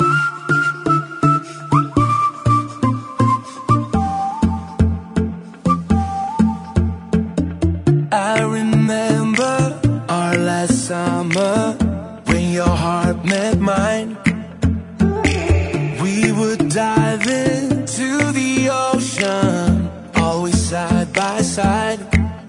I remember our last summer when your heart met mine. We would dive into the ocean, always side by side.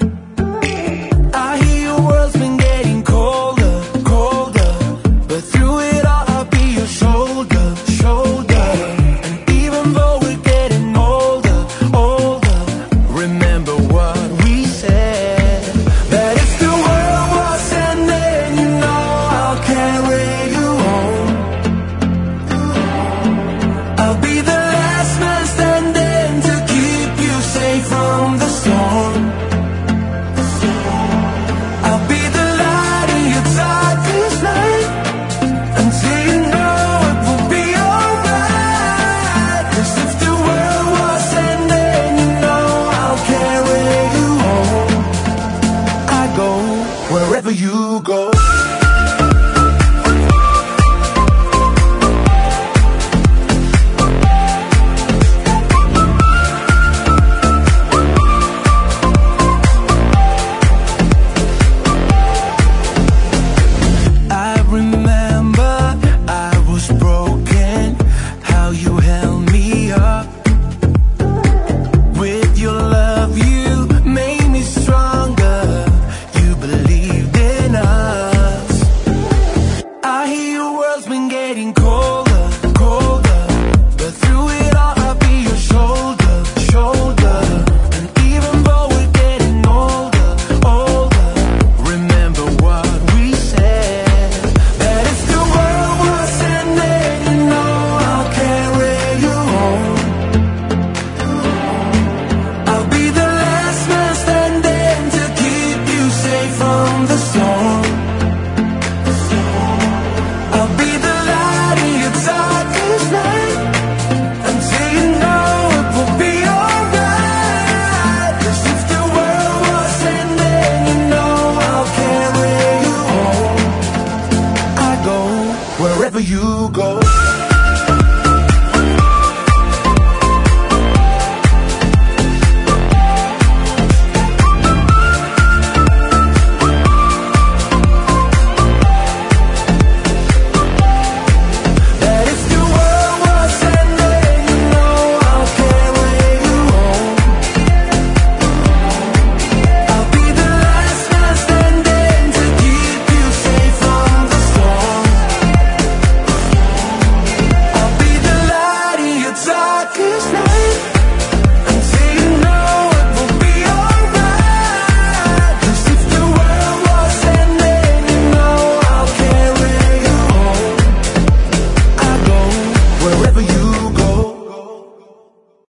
I hear your world's been getting colder, colder, but through it all I'll be your shoulder, shoulder. And even though we're getting older, older, remember what we said, that if the world was ending, you know I'll carry you home. I'll be the last man standing to keep you safe from the storm. I'll be the light in your darkest night, until you know it will be alright. 'Cause if the world was ending, you know I'll carry you home. I go wherever you go. I remember I was broken, how you held me up. With your love you made me stronger, you believed in us. I hear your world's been getting colder, colder, but through it all I'll be your shoulder, shoulder. And even though we're getting older, older, remember what we said, that if the world was ending, you know I'll carry you home. I'll be the last man standing to keep you safe from the storm. I'll be the light in your darkest night, until you know it will be alright. 'Cause if the world was ending, you know I'll carry you home. I go wherever you go.